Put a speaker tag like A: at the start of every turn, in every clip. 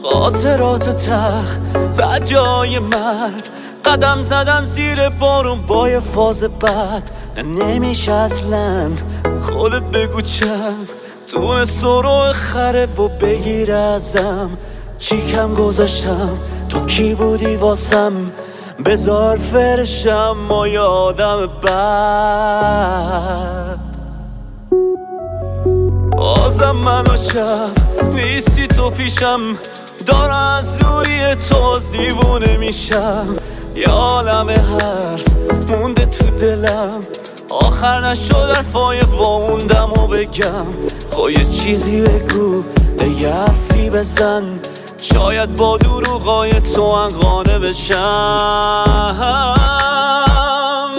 A: خاطرات تخ زد جای مرد، قدم زدن زیر بارون با یه فاز بد. نمیشه اصلا خودت بگو چند تونه سرو خره و بگیر ازم. چی کم گذاشتم تو کی بودی واسم، بذار فرشم ما یه آدم بد. بازم من و شب نیستی تو پیشم، دارم از دوری تو از دیوونه میشم. یه عالم حرف مونده تو دلم، آخر نشد حرفای واموندم و بگم. خب یه چیزی بگو، یه حرفی بزن، شاید با دروغای تو انقانه بشم.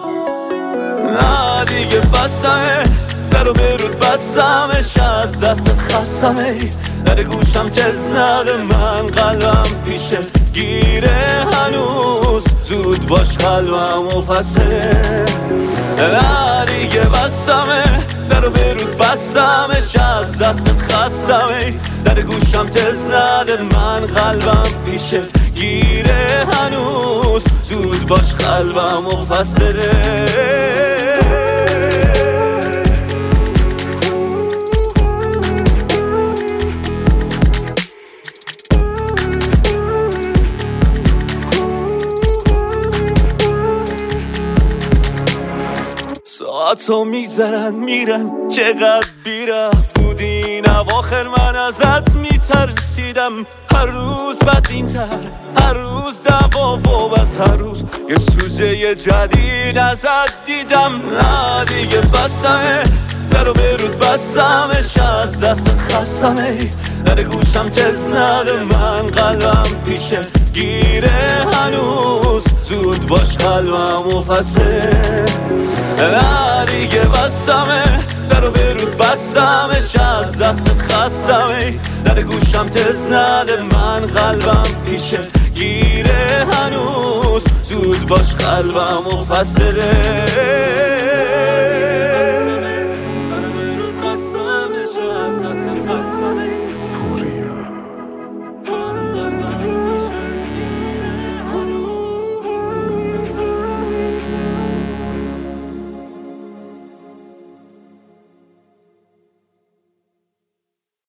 A: نه دیگه بسمه، درو برود بستمش، از دستت خستمه. در گوشم تز نده، من قلبم پیشت گیره هنوز، زود باش قلبم و پسه. نه دیگه بستمه، درو برود بستمش، از دستت خستمه. در گوشم تز نده، من قلبم پیشت گیره هنوز، زود باش قلبم و پس بده. ساعتو میگذرن میرن، چقدر بیره بودی این اواخر. من ازت میترسیدم، هر روز بدتر، هر روز دعوا و بس هر روز یه سوژه جدید ازت دیدم. نه دیگه بستمه، درو برود بستمش، از دستت خستمه. در گوشم تز نده، من قلبم پیشت گیره هنوز، زود باش قلبم و پسه. نه دیگه بستمه، درو برود بستمش، از دستت خستمه. در گوشم تز نده، من قلبم پیشت گیره هنوز، زود باش قلبم و پس بده.